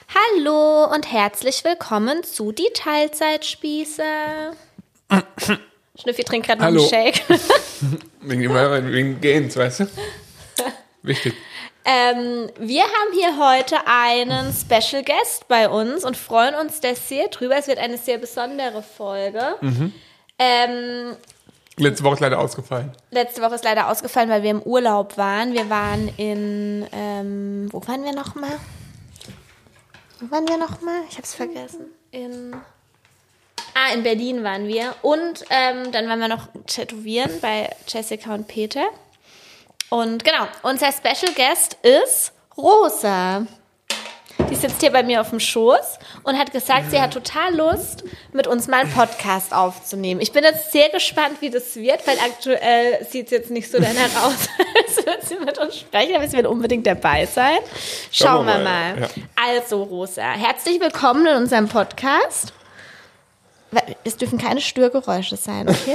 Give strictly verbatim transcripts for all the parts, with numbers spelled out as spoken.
Hallo und herzlich willkommen zu Die Teilzeitspieße. Schnüffi trinkt gerade noch einen Shake. wegen, wegen Gains, weißt du? Wichtig. Ähm, wir haben hier heute einen Special Guest bei uns und freuen uns da sehr drüber. Es wird eine sehr besondere Folge. Mhm. Ähm, letzte Woche ist leider ausgefallen. Letzte Woche ist leider ausgefallen, weil wir im Urlaub waren. Wir waren in, ähm, wo waren wir nochmal? Wo waren wir nochmal? Ich hab's vergessen. In, ah, in Berlin waren wir. Und ähm, dann waren wir noch tätowieren bei Jessica und Peter. Und genau, unser Special Guest ist Rosa. Die sitzt hier bei mir auf dem Schoß und hat gesagt, sie hat total Lust, mit uns mal einen Podcast aufzunehmen. Ich bin jetzt sehr gespannt, wie das wird, weil aktuell sieht es jetzt nicht so danach aus, als würde sie mit uns sprechen, aber sie will unbedingt dabei sein. Schauen wir mal. mal. Ja. Also, Rosa, herzlich willkommen in unserem Podcast. Es dürfen keine Störgeräusche sein, okay?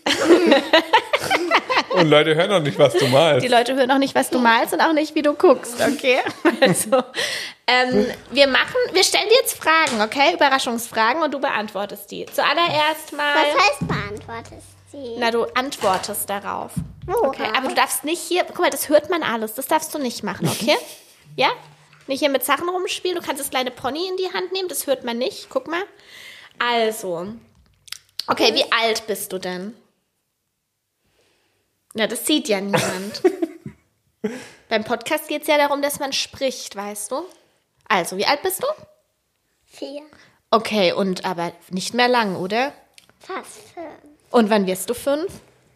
Und Leute hören noch nicht, was du malst. Die Leute hören noch nicht, was du malst und auch nicht, wie du guckst, okay? Also, ähm, wir machen, wir stellen dir jetzt Fragen, okay? Überraschungsfragen und du beantwortest die. Zuallererst mal... Was heißt beantwortest die? Na, du antwortest darauf. Worauf? Okay, aber du darfst nicht hier... Guck mal, das hört man alles. Das darfst du nicht machen, okay? Ja? Nicht hier mit Sachen rumspielen. Du kannst das kleine Pony in die Hand nehmen. Das hört man nicht. Guck mal. Also... Okay, wie alt bist du denn? Na, das sieht ja niemand. Beim Podcast geht es ja darum, dass man spricht, weißt du? Also, wie alt bist du? Vier. Okay, und aber nicht mehr lang, oder? Fast fünf. Und wann wirst du fünf?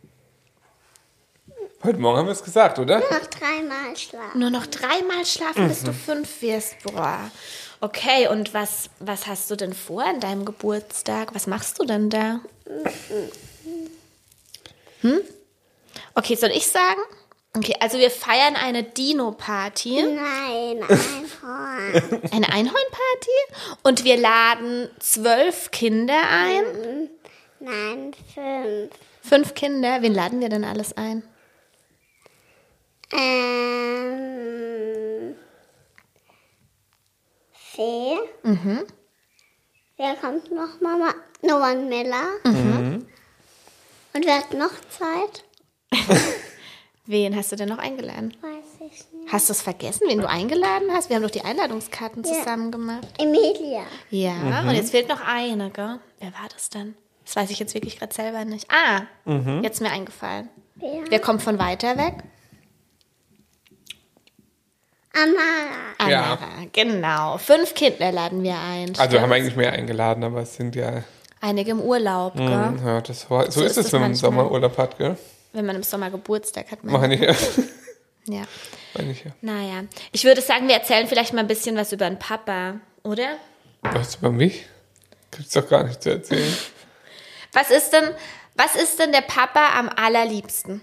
Heute Morgen haben wir es gesagt, oder? Nur noch dreimal schlafen. Nur noch dreimal schlafen, bis du fünf wirst. Boah. Okay, und was, was hast du denn vor an deinem Geburtstag? Was machst du denn da? Hm? Okay, soll ich sagen? Okay, also wir feiern eine Dino-Party. Nein, Einhorn. Eine Einhorn-Party? Und wir laden zwölf Kinder ein? Nein, fünf. Fünf Kinder? Wen laden wir denn alles ein? Ähm... Fee. Mhm. Wer kommt noch, Mama? Noah Miller. Mhm. Und wer hat noch Zeit? Wen hast du denn noch eingeladen? Weiß ich nicht. Hast du es vergessen, wen du eingeladen hast? Wir haben doch die Einladungskarten Ja. zusammen gemacht. Emilia. Ja, Mhm. und jetzt fehlt noch eine, gell? Wer war das denn? Das weiß ich jetzt wirklich gerade selber nicht. Ah, Mhm. jetzt ist mir eingefallen. Wer? Wer kommt von weiter weg? Amara. Ja. Amara, genau. Fünf Kinder laden wir ein. Also wir stimmt's? haben eigentlich mehr eingeladen, aber es sind ja... Einige im Urlaub, gell? Mhm, ja das war, so, So ist ist es, es wenn man manchmal. Sommerurlaub hat, gell? Wenn man im Sommer Geburtstag hat. Man. Meine ich ja. Ja. Meine ich ja. Naja, ich würde sagen, wir erzählen vielleicht mal ein bisschen was über den Papa, oder? Was über mich? Gibt's doch gar nicht zu erzählen. Was ist denn, was ist denn der Papa am allerliebsten?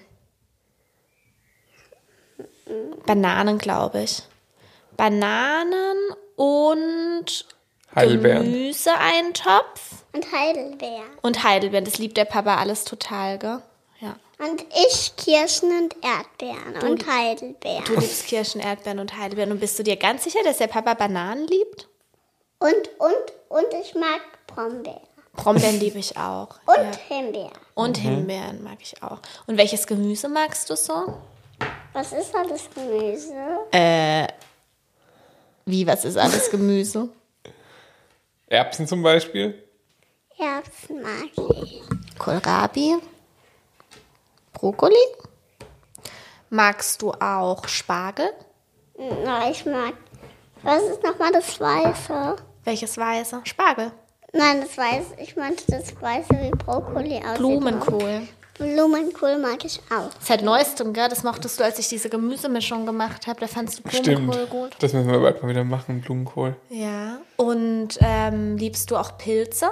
Bananen, glaube ich. Bananen und Heidelbeeren. Gemüseeintopf Und Heidelbeer. und Heidelbeeren. Das liebt der Papa alles total, gell? Ja. Und ich Kirschen und Erdbeeren und Heidelbeeren. Du liebst Kirschen, Erdbeeren und Heidelbeeren. Und bist du dir ganz sicher, dass der Papa Bananen liebt? Und, und, und ich mag Brombeeren. Brombeeren liebe ich auch. Und Ja. Himbeeren. Und Himbeeren mag ich auch. Und welches Gemüse magst du so? Was ist alles Gemüse? Äh, wie, was ist alles Gemüse? Erbsen zum Beispiel. Erbsen mag ich. Kohlrabi? Brokkoli? Magst du auch Spargel? Na, ich mag. Was ist nochmal das Weiße? Welches Weiße? Spargel. Nein, das Weiße. Ich meinte das Weiße wie Brokkoli aussieht. Blumenkohl. Blumenkohl mag ich auch. Seit neuestem, gell? Das mochtest du, als ich diese Gemüsemischung gemacht habe. Da fandst du Blumenkohl Stimmt. gut. Das müssen wir bald mal wieder machen, Blumenkohl. Ja. Und ähm, liebst du auch Pilze?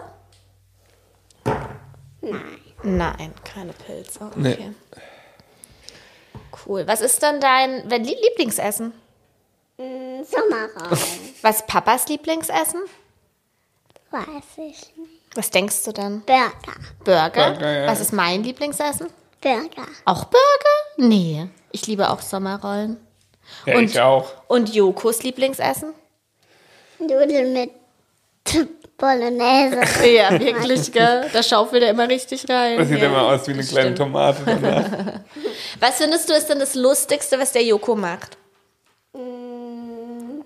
Nein. Nein, keine Pilze. Okay. Nee. Cool. Was ist dann dein wenn, Lieblingsessen? Mm, Sommerrollen. Was ist Papas Lieblingsessen? Weiß ich nicht. Was denkst du denn? Burger. Burger? Burger, ja. Was ist mein Lieblingsessen? Burger. Auch Burger? Nee. Ich liebe auch Sommerrollen. Ja, Und- ich auch. Und Jokos Lieblingsessen? Nudeln mit Bolognese. Ja, wirklich, gell? Da schaufelt er immer richtig rein. Das sieht ja. immer aus wie eine Das kleine stimmt. Tomate danach. Was findest du ist denn das Lustigste, was der Joko macht? Mm,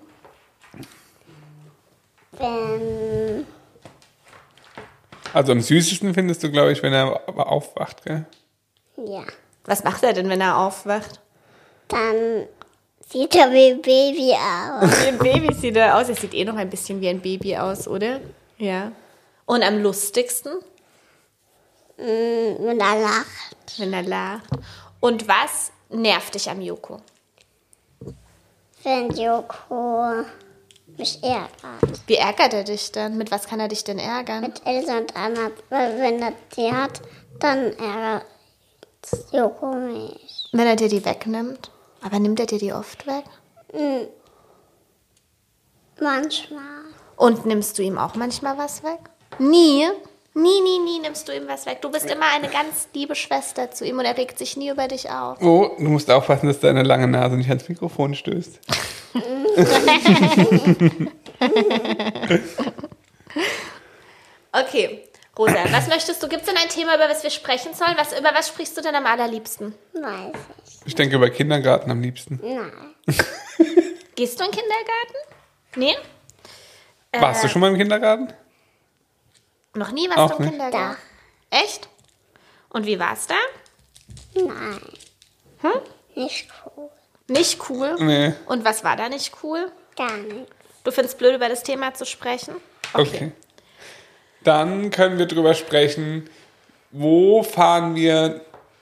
Wenn, Also am süßesten findest du, glaube ich, wenn er aber aufwacht, gell? ja, Was macht er denn, wenn er aufwacht? dann sieht er wie ein Baby aus. Wie ein Baby sieht er aus. Er sieht eh noch ein bisschen wie ein Baby aus, oder? Ja. Und am lustigsten, Mm, Wenn er lacht. wenn er lacht. Und was nervt dich am Joko? Wenn Joko mich ärgert. Wie ärgert er dich denn? Mit was kann er dich denn ärgern? Mit Elsa und Anna. Weil wenn er die hat, dann ärgert Joko mich. Wenn er dir die wegnimmt? Aber nimmt er dir die oft weg? Mm, Manchmal. Und nimmst du ihm auch manchmal was weg? Nie? Nie, nie, nie nimmst du ihm was weg. Du bist immer eine ganz liebe Schwester zu ihm und er regt sich nie über dich auf. Oh, du musst aufpassen, dass deine lange Nase nicht ans Mikrofon stößt. Okay, Rosa, was möchtest du? Gibt es denn ein Thema, über was wir sprechen sollen? Was, über was sprichst du denn am allerliebsten? Weiß ich. Ich denke über Kindergarten am liebsten. Nein. Gehst du in den Kindergarten? Nee? Warst du schon mal im Kindergarten? Noch nie warst Auch du im nicht. Kindergarten? Echt? Und wie war's da? Nein. Hm? Nicht cool. Nicht cool? Nee. Und was war da nicht cool? Gar nichts. Du findest blöd, über das Thema zu sprechen? Okay. Dann können wir drüber sprechen, wo fahren wir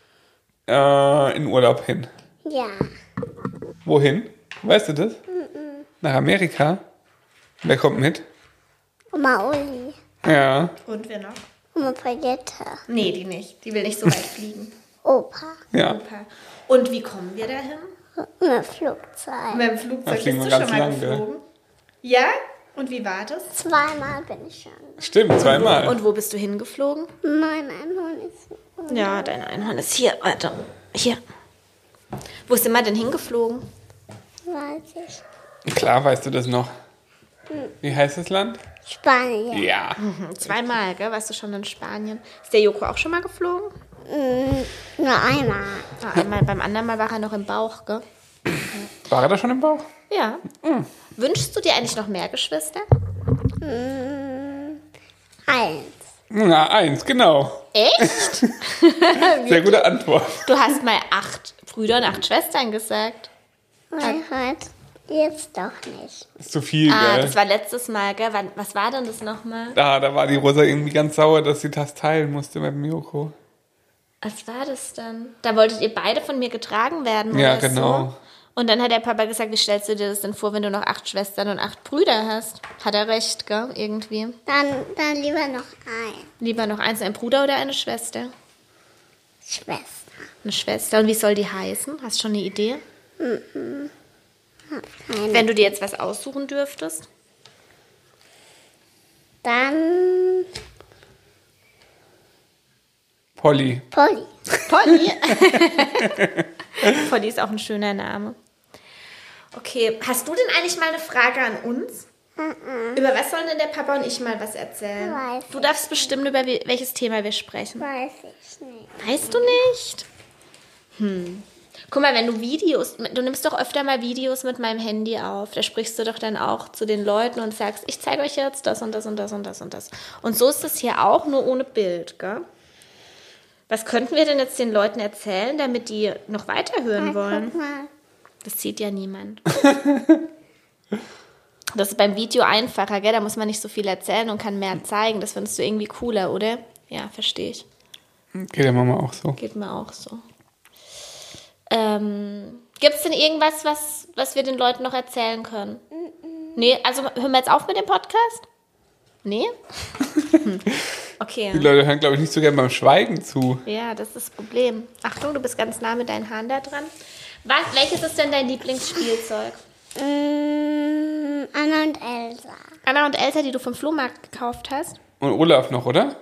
äh, in Urlaub hin? Ja. Wohin? Weißt du das? Nach Amerika? Wer kommt mit? Oma Uli. Ja. Und wer noch? Oma Brigitte. Nee, die nicht. Die will nicht so weit fliegen. Opa. Ja. Opa. Und wie kommen wir dahin? Mit Flugzeug. Mit dem Da Flugzeug fliegen bist wir du schon ganz mal lang, gell? geflogen? Ja? Und wie war das? Zweimal bin ich schon. Stimmt, zweimal. Und wo bist du hingeflogen? Mein Einhorn ist. Ja, dein Einhorn ist hier. Warte. Hier. Wo sind wir denn hingeflogen? Weiß ich. Klar, weißt du das noch. Wie heißt das Land? Spanien. Ja. Hm, zweimal, gell? Warst du schon in Spanien? Ist der Joko auch schon mal geflogen? Mm, nur einmal. Ah, einmal, beim anderen Mal war er noch im Bauch, gell? War er da schon im Bauch? Ja. Wünschst du dir eigentlich noch mehr Geschwister? Mm, eins. Na, eins, genau. Echt? Sehr gute Antwort. Du hast mal acht Brüder und acht Schwestern gesagt. Weil heute jetzt doch nicht. Ist zu viel, Ah, gell? das war letztes Mal, gell? Wann- Was war denn das nochmal? Da, da war die Rosa irgendwie ganz sauer, dass sie das teilen musste mit dem Joko. Was war das dann? Da wolltet ihr beide von mir getragen werden, Ja, oder genau. so? Und dann hat der Papa gesagt, wie stellst du dir das denn vor, wenn du noch acht Schwestern und acht Brüder hast? Hat er recht, gell? Irgendwie. Dann, dann lieber noch ein. Lieber noch eins, ein Bruder oder eine Schwester? Schwester. Eine Schwester. Und wie soll die heißen? Hast du schon eine Idee? Hab keine. Wenn du dir jetzt was aussuchen dürftest? Dann Polly. Polly. Polly. Polly ist auch ein schöner Name. Okay, hast du denn eigentlich mal eine Frage an uns? Über was sollen denn der Papa und ich mal was erzählen? Weiß Du darfst bestimmen, über wie- welches Thema wir sprechen. Weiß ich nicht. Weißt du nicht? Hm. Guck mal, wenn du Videos, du nimmst doch öfter mal Videos mit meinem Handy auf, da sprichst du doch dann auch zu den Leuten und sagst, ich zeige euch jetzt das und das und das und das und das. Und so ist es hier auch, nur ohne Bild, gell? Was könnten wir denn jetzt den Leuten erzählen, damit die noch weiterhören wollen? Guck mal. Das sieht ja niemand. Das ist beim Video einfacher, gell? Da muss man nicht so viel erzählen und kann mehr zeigen. Das findest du irgendwie cooler, oder? Ja, verstehe ich. Geht der Mama auch so. Geht mir auch so. Ähm, Gibt es denn irgendwas, was, was wir den Leuten noch erzählen können? Nee, also hören wir jetzt auf mit dem Podcast? Nee? Hm. Okay. Die Leute hören, glaube ich, nicht so gerne beim Schweigen zu. Ja, das ist das Problem. Achtung, du bist ganz nah mit deinen Haaren da dran. Was, welches ist denn dein Lieblingsspielzeug? Mm, Anna und Elsa. Anna und Elsa, die du vom Flohmarkt gekauft hast? Und Olaf noch, oder?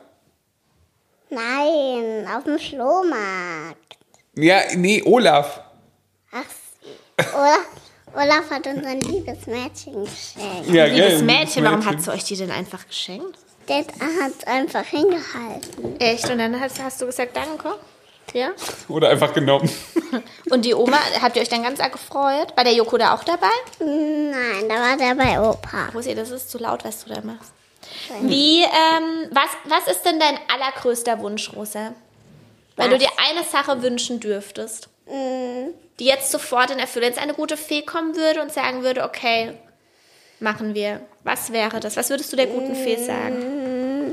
Nein, auf dem Flohmarkt. Ja, nee, Olaf. Ach, Olaf, Olaf hat uns ein liebes Mädchen geschenkt. Ja, Liebes gell, Mädchen, warum hat sie euch die denn einfach geschenkt? Der hat es einfach hingehalten. Echt? Und dann hast, hast du gesagt, danke. Ja. Oder einfach genommen. Und die Oma, habt ihr euch dann ganz arg gefreut? War der Joko da auch dabei? Nein, da war der bei Opa. Rosi, das ist zu laut, was du da machst. Wie, ähm, was, was ist denn dein allergrößter Wunsch, Rosa? Wenn du dir eine Sache wünschen dürftest, die jetzt sofort in Erfüllung, wenn eine gute Fee kommen würde und sagen würde, okay, machen wir. Was wäre das? Was würdest du der guten Fee sagen?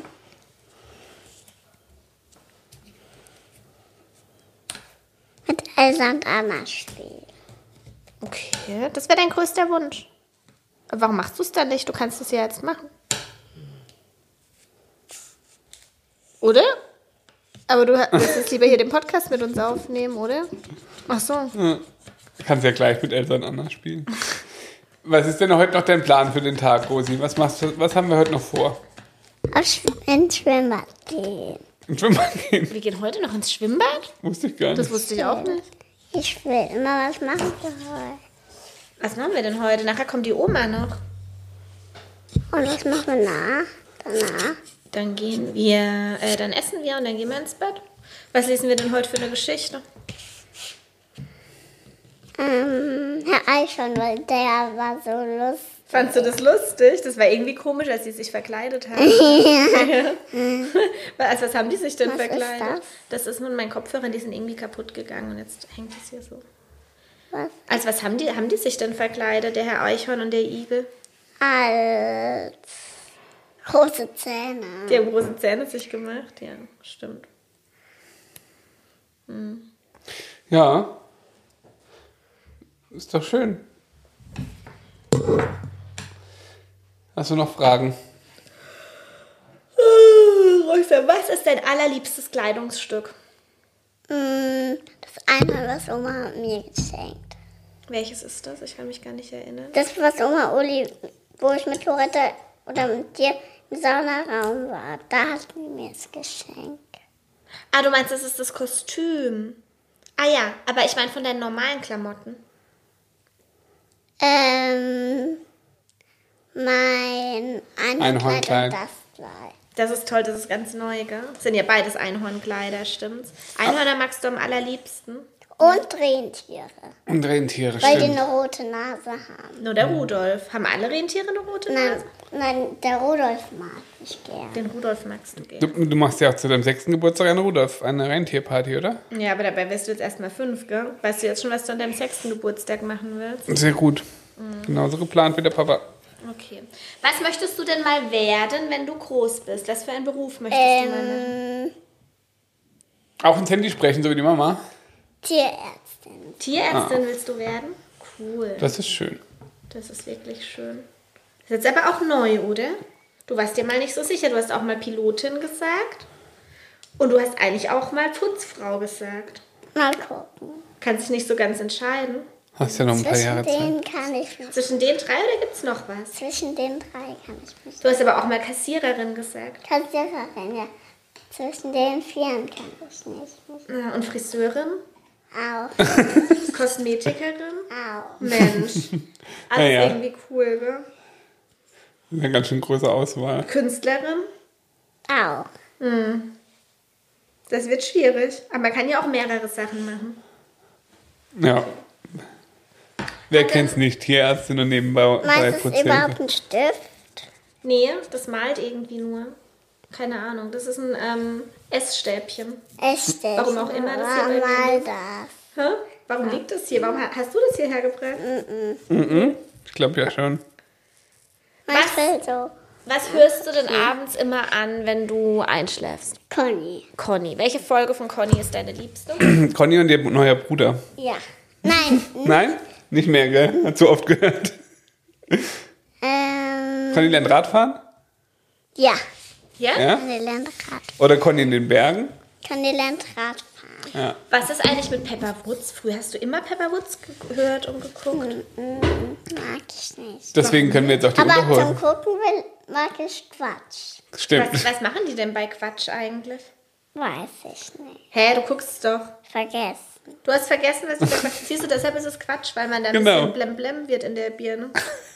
Mit Elsa und Anna spielen. Okay, das wäre dein größter Wunsch. Aber warum machst du es dann nicht? Du kannst es ja jetzt machen. Oder? Aber du willst jetzt lieber hier den Podcast mit uns aufnehmen, oder? Ach so. Du kannst ja gleich mit Elsa und Anna spielen. Was ist denn heute noch dein Plan für den Tag, Rosi? Was machst du, was haben wir heute noch vor? Auf ins Schwimmbad gehen. Ins Schwimmbad gehen? Wir gehen heute noch ins Schwimmbad? Wusste ich gar nicht. Das wusste ich auch nicht. Ich will immer was machen für heute. Was machen wir denn heute? Nachher kommt die Oma noch. Und was machen wir nach? Danach? Dann gehen wir, äh, dann essen wir und dann gehen wir ins Bett. Was lesen wir denn heute für eine Geschichte? Ähm, Herr Eichhorn, weil der war so lustig. Fandst du das lustig? Das war irgendwie komisch, als sie sich verkleidet haben. Was, was haben die sich denn Was ist verkleidet? das? Das ist nun mein Kopfhörer, die sind irgendwie kaputt gegangen und jetzt hängt es hier so. Was? Als was haben die, haben die sich denn verkleidet, der Herr Eichhorn und der Igel? Als große Zähne. Die haben große Zähne sich gemacht, ja, stimmt. Ja. Ist doch schön. Hast du noch Fragen? Rosa, was ist dein allerliebstes Kleidungsstück? Mm, Das eine, was Oma mir geschenkt. Welches ist das? Ich kann mich gar nicht erinnern. Das, was Oma Uli, wo ich mit Loretta oder mit dir im Saunaraum war, da hat sie mir es geschenkt. Ah, du meinst, das ist das Kostüm. Ah ja, aber ich meine von deinen normalen Klamotten. Ähm, mein Einhornkleid Einhornkleid. und das Kleid. Das ist toll, das ist ganz neu, gell? Das sind ja beides Einhornkleider, stimmt's? Einhörner magst du am allerliebsten. Und Rentiere, Und Rentiere, weil die stimmt. eine rote Nase haben. Nur der Rudolf. Haben alle Rentiere eine rote Nein, Nase? nein, der Rudolf mag ich gern. Den Rudolf magst du Du, gerne. du machst ja auch zu deinem sechsten Geburtstag eine Rudolf, eine Rentierparty, oder? Ja, aber dabei wirst du jetzt erst mal fünf, gell? Weißt du jetzt schon, was du an deinem sechsten Geburtstag machen willst? Sehr gut. Genauso geplant wie der Papa. Okay. Was möchtest du denn mal werden, wenn du groß bist? Was für einen Beruf möchtest du mal machen? Ähm, Auch ins Handy sprechen, so wie die Mama. Tierärztin. Tierärztin willst du werden? Cool. Das ist schön. Das ist wirklich schön. Das ist jetzt aber auch neu, oder? Du warst dir mal nicht so sicher. Du hast auch mal Pilotin gesagt. Und du hast eigentlich auch mal Putzfrau gesagt. Mal gucken. Kannst dich nicht so ganz entscheiden. Hast ja noch ein paar Zwischen Jahre Zeit. denen kann ich mich. Zwischen den drei oder gibt es noch was? Zwischen den drei kann ich mich. Du hast aber auch mal Kassiererin gesagt. Kassiererin, ja. Zwischen den vieren kann ich nicht. Ja, und Friseurin? Auch. Kosmetikerin? Auch. Mensch. Alles Ja, ja. irgendwie cool, gell? Das ist eine ganz schön große Auswahl. Künstlerin? Auch. Das wird schwierig. Aber man kann ja auch mehrere Sachen machen. Ja. Wer kennt's nicht? Tierärztin und nebenbei bei Meinst du, es ist überhaupt Putzhilfe. ein Stift? Nee, das malt irgendwie nur. Keine Ahnung. Das ist ein ähm, Essstäbchen. Echt? Warum auch immer das hier bei mir Mal liegt. das. Hä? Warum liegt das hier? Warum ha- hast du das hierher gebracht? Ich glaube ja schon. Mein Was? will so. Was hörst du denn abends immer an, wenn du einschläfst? Conny. Conny. Welche Folge von Conny ist deine liebste? Conny und ihr neuer Bruder. Ja. Nein. Nein? Nicht mehr, gell? Hat so oft gehört. ähm, Conny lernt Radfahren? ja. Ja? Ja? Conny lernt Rad. Oder Conny in den Bergen? Conny lernt Radfahren. Ja. Was ist eigentlich mit Pepper Woods? Früher hast du immer Pepper Woods gehört und geguckt. Mag ich nicht. Deswegen können wir jetzt auch die Aber zum Unterhosen. Gucken will, mag ich Quatsch. Stimmt. Was, was machen die denn bei Quatsch eigentlich? Weiß ich nicht. Hä, du guckst es doch. Vergessen. Du hast vergessen, was du gesagt hast. Siehst du, deshalb ist es Quatsch, weil man dann Genau. ein bisschen blem-blem wird in der Birne.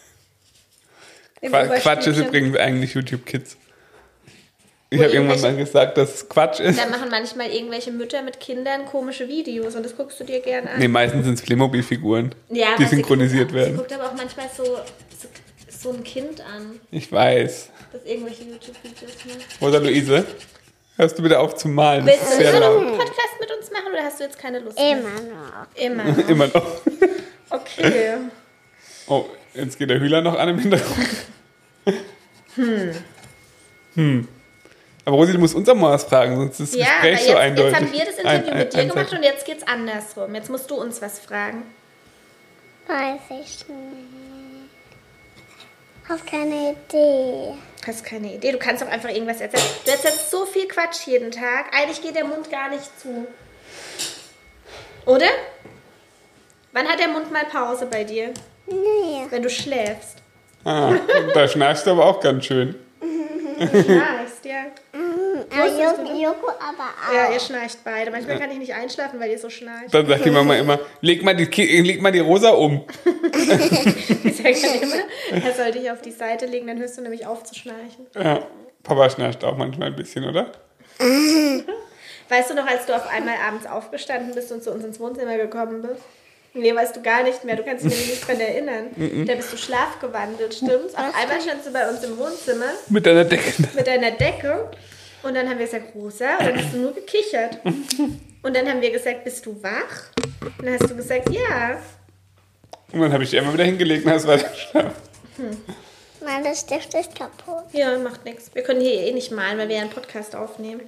Im Qua- Quatsch ist Oberstübchen. übrigens eigentlich YouTube Kids. Ich Wo habe irgendwann mal irgendwelche- gesagt, dass es Quatsch ist. Da machen manchmal irgendwelche Mütter mit Kindern komische Videos und das guckst du dir gern an. Nee, meistens sind es Playmobil-Figuren, Ja, die aber sie synchronisiert guckt, werden. Sie guckt aber auch manchmal so, so, so ein Kind an, Ich weiß. das irgendwelche YouTube-Videos macht. Rosa Luise, hörst du bitte auf zu malen? Das Willst ist du sehr immer noch laut. einen Podcast mit uns machen oder hast du jetzt keine Lust mehr? Immer noch. Immer. Immer noch. Okay. Oh, jetzt geht der Hühler noch an im Hintergrund. Hm. Hm. Aber Rosi, du musst uns auch mal was fragen, sonst ist das Ja, aber Gespräch jetzt, so jetzt eindeutig. haben wir das Interview Ein- ein- mit dir gemacht einseitig. und jetzt geht's andersrum. Jetzt musst du uns was fragen. Weiß ich nicht. Hab keine Idee. Hast keine Idee, du kannst doch einfach irgendwas erzählen. Du erzählst so viel Quatsch jeden Tag. Eigentlich geht der Mund gar nicht zu. Oder? Wann hat der Mund mal Pause bei dir? Nee. Wenn du schläfst. Ah, da schnarchst du aber auch ganz schön. Du schnarchst, ja. Ah, Joko, Joko aber auch. Ja, ihr schnarcht beide. Manchmal kann ich nicht einschlafen, weil ihr so schnarcht. Dann sagt die Mama immer, leg mal die, Ki- leg mal die Rosa um. Ich sage dann immer, er soll dich auf die Seite legen, dann hörst du nämlich auf zu schnarchen. Ja, Papa schnarcht auch manchmal ein bisschen, oder? Weißt du noch, als du auf einmal abends aufgestanden bist und zu uns ins Wohnzimmer gekommen bist? Nee, weißt du gar nicht mehr. Du kannst dich nämlich nicht dran erinnern. Da bist du schlafgewandelt, stimmt's? Auf einmal standst du bei uns im Wohnzimmer Mit deiner Decke. mit deiner Decke und dann haben wir gesagt, Rosa, und dann hast du nur gekichert. Und dann haben wir gesagt, bist du wach? Und dann hast du gesagt, ja. Und dann habe ich die immer wieder hingelegt und hast weiter geschlafen. Mein Stift ist kaputt. Ja, macht nichts. Wir können hier eh nicht malen, weil wir ja einen Podcast aufnehmen.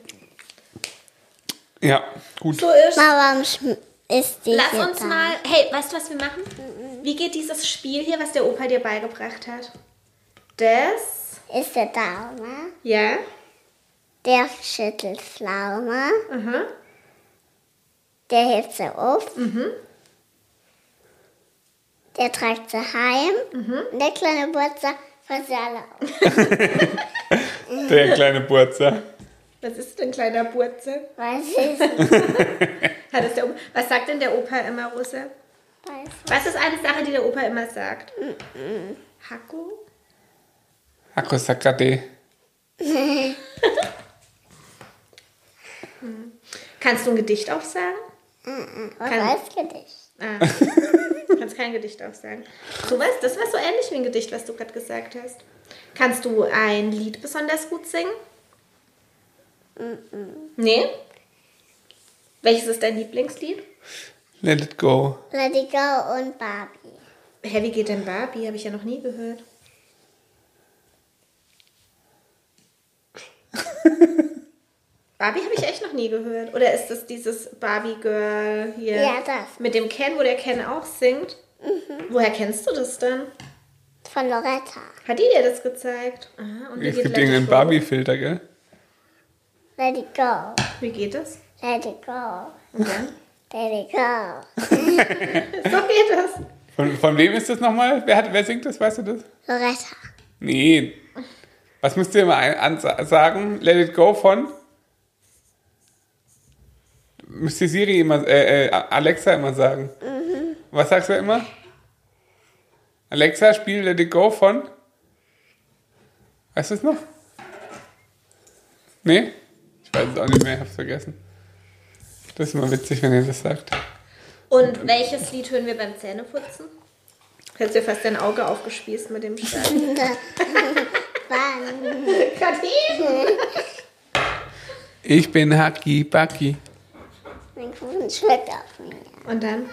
Ja, gut. So ist. Mama, warum schm- ist die Lass hier uns da? mal. Hey, weißt du, was wir machen? Wie geht dieses Spiel hier, was der Opa dir beigebracht hat? Das. Ist der Daumen. Ja. Der schüttelt Pflaume. Aha. Der hebt sie auf. Mhm. Der trägt sie heim. Mhm. Und der kleine Burzer fährt sie alle auf. Der kleine Burzer. Was ist denn kleiner Burze? Weiß ich nicht. Hat es der Opa, was sagt denn der Opa immer, Rosa? Weiß Was ist eine Sache, die der Opa immer sagt? Hacko? Akku Sakade. Kannst du ein Gedicht aufsagen? Was Kann- heißt Gedicht? Ah. Du kannst kein Gedicht aufsagen. So was, das war so ähnlich wie ein Gedicht, was du gerade gesagt hast. Kannst du ein Lied besonders gut singen? Nee? Welches ist dein Lieblingslied? Let it go. Let it go und Barbie. Hä, wie geht denn Barbie? Habe ich ja noch nie gehört. Barbie habe ich echt noch nie gehört. Oder ist das dieses Barbie-Girl hier? Ja, das. Mit dem Ken, wo der Ken auch singt? Woher kennst du das denn? Von Loretta. Hat die dir das gezeigt? Aha, und wie Es geht gibt Let It irgendeinen Go? Barbie-Filter, gell? Let it go. Wie geht das? Let it go. Und dann? Let it go. So geht das. Von, von wem ist das nochmal? Wer, hat, wer singt das, weißt du das? Loretta. Nee. Was müsst ihr immer ein, an, sagen? Let it go von? Müsste Siri immer, äh, äh, Alexa immer sagen. Mhm. Was sagst du immer? Alexa, spiel Let it go von? Weißt du es noch? Nee? Ich weiß es auch nicht mehr, ich hab's vergessen. Das ist immer witzig, wenn ihr das sagt. Und welches Lied hören wir beim Zähneputzen? Hättest dir fast dein Auge aufgespießt mit dem Schall. Wann? Gerade eben. Ich bin Haki Baki. Mein Kuchen schmeckt auf mir. Und dann?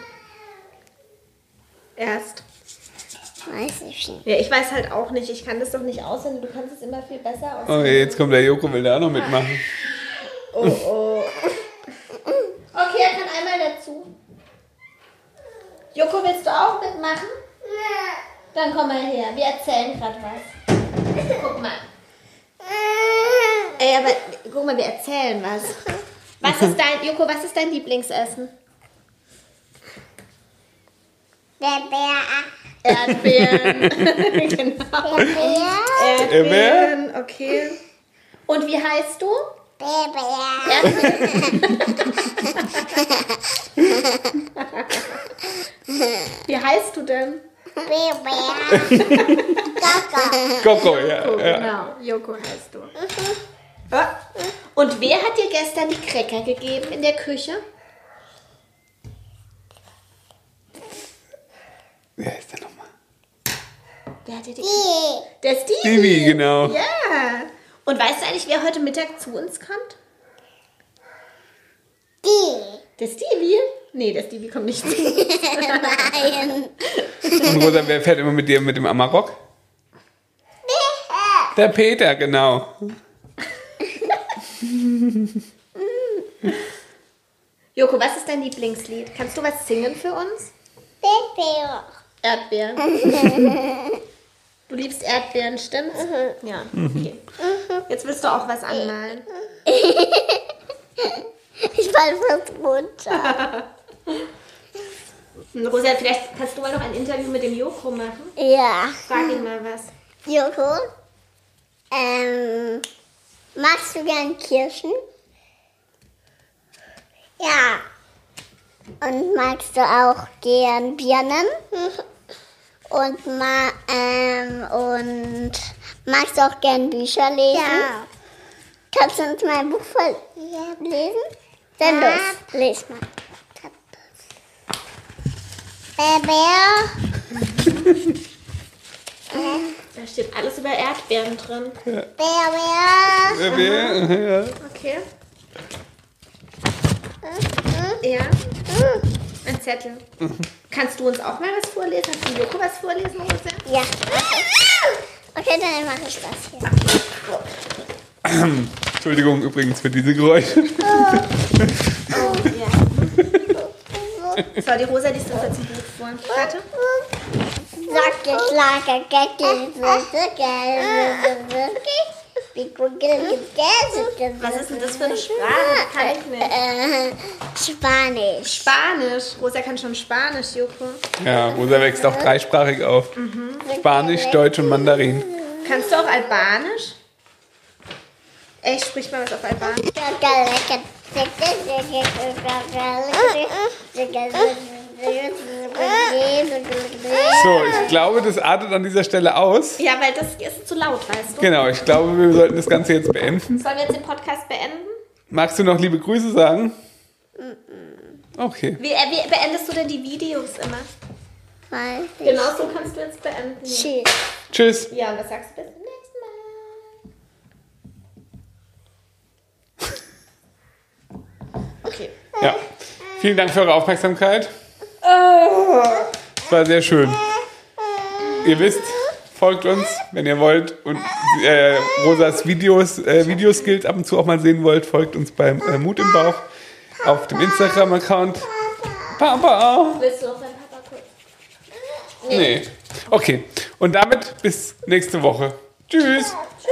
Erst. Weiß ich nicht. Ja, ich weiß halt auch nicht. Ich kann das doch nicht aussehen. Du kannst es immer viel besser Oh, aussehen. jetzt kommt der Joko, will der auch noch mitmachen. Oh, oh. Okay, er kann einmal dazu. Joko, willst du auch mitmachen? Dann komm mal her. Wir erzählen gerade was. Guck mal. Ey, aber guck mal, wir erzählen was. Was ist dein, Joko, was ist dein Lieblingsessen? Der Bär. Erdbeeren. Genau. Der Bär. Erdbeeren, okay. Und wie heißt du? Wie heißt du denn? Coco, ja. Joko, ja. genau. Joko heißt du. Ja. Und wer hat dir gestern die Cracker gegeben in der Küche? Wer ist der nochmal? Wer hat dir die Cracker? Der Stevie. Stevie, genau. Ja. Und weißt du eigentlich, wer heute Mittag zu uns kommt? Der Stevie? Nee, der Stevie kommt nicht zu uns. Nein. Und Rosa, wer fährt immer mit dir mit dem Amarok? Der Peter, genau. Joko, was ist dein Lieblingslied? Kannst du was singen für uns? Erdbeeren. Du liebst Erdbeeren, stimmt's? Ja, okay. Jetzt willst du auch was anmalen. Ich fall fast runter. Rosa, vielleicht kannst du mal noch ein Interview mit dem Joko machen. Ja. Frag ihn mal was. Joko, ähm, magst du gern Kirschen? Ja. Und magst du auch gern Birnen? Und, ma ähm, und magst du auch gern Bücher lesen? Ja. Kannst du uns mal ein Buch vorlesen? Dann los, les mal. Bär, Da steht alles über Erdbeeren drin. Bär, Bär. Wer, wer? Ja. Okay. Ja. Ein Zettel. Kannst du uns auch mal was vorlesen? Kannst du Joko was vorlesen, Rosa? Ja. Okay, dann mache ich das hier. Entschuldigung übrigens für diese Geräusche. Oh, ja. So, die Rosa liest uns jetzt ein Buch vor. Warte. Sacke, Schlage, Gecke, Süße, Gäse, Was ist denn das für eine Sprache? Das kann ich nicht. Äh, Spanisch. Spanisch. Rosa kann schon Spanisch, Joko. Ja, Rosa wächst auch dreisprachig auf. Spanisch, Deutsch und Mandarin. Kannst du auch Albanisch? Ey, sprich mal was auf Albanisch. So, ich glaube, das artet an dieser Stelle aus. Ja, weil das ist zu laut, weißt du. Genau, ich glaube, wir sollten das Ganze jetzt beenden. Sollen wir jetzt den Podcast beenden? Magst du noch liebe Grüße sagen? Okay. Wie, äh, wie beendest du denn die Videos immer? Weiß ich. Genau so kannst du jetzt beenden. Tschüss. Tschüss. Ja, und was sagst du bis zum nächsten Mal? Okay. Ja. Vielen Dank für eure Aufmerksamkeit. Es war sehr schön. Ihr wisst, folgt uns, wenn ihr wollt. Und äh, Rosas Videos, äh, Videoskills ab und zu auch mal sehen wollt, folgt uns beim äh, Mut im Bauch auf dem Instagram-Account. Papa! Willst du noch deinen Papa kurz? Nee. Okay. Und damit bis nächste Woche. Tschüss.